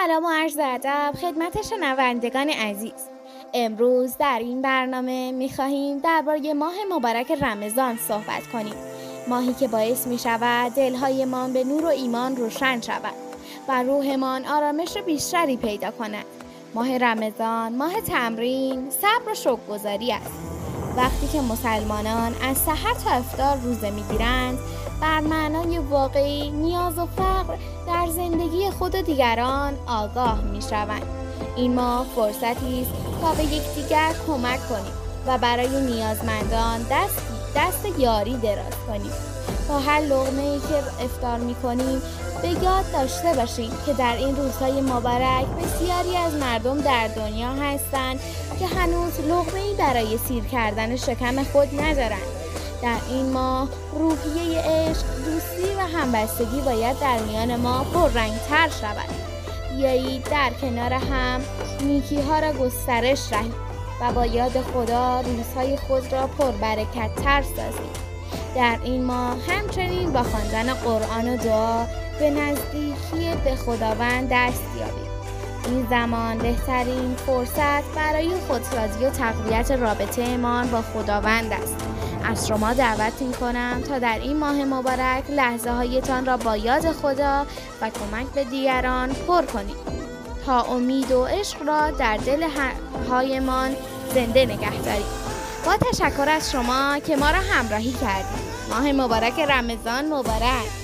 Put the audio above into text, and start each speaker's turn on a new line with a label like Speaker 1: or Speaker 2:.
Speaker 1: سلام و عرض ادب خدمت شنوندگان عزیز. امروز در این برنامه می‌خواهیم درباره ماه مبارک رمضان صحبت کنیم. ماهی که باعث می‌شود دل‌هایمان به نور و ایمان روشن شود و روحمان آرامش بیشتری پیدا کند. ماه رمضان ماه تمرین، صبر و شکرگزاری است. وقتی که مسلمانان از سحر تا افطار روزه می‌گیرند، بر معنای واقعی نیاز و فقر در زندگی خود و دیگران آگاه می‌شوند. این ماه فرصتی است تا به یکدیگر کمک کنیم و برای نیازمندان دست یاری دراز کنیم. با هر لقمه‌ای که افطار می‌کنیم به یاد داشته باشیم که در این روزهای مبارک بسیاری از مردم در دنیا هستند که هنوز لقمه‌ای برای سیر کردن شکم خود ندارند. در این ماه روحیه عشق، دوستی و همبستگی باید در میان ما پررنگ‌تر شود. بیایید در کنار هم نیکی‌ها را گسترش دهیم و با یاد خدا روزهای خود را پربرکت‌تر سازیم. در این ماه همچنین با خواندن قرآن و دعا به نزدیکی به خداوند دست یابیم. این زمان بهترین فرصت برای خودسازی و تقویت رابطه ما با خداوند است. از شما دعوت می‌کنم تا در این ماه مبارک لحظه هایتان را با یاد خدا و کمک به دیگران پر کنید تا امید و عشق را در دل هایمان زنده نگه دارید. با تشکر از شما که ما را همراهی کردید. ماه مبارک رمضان مبارک.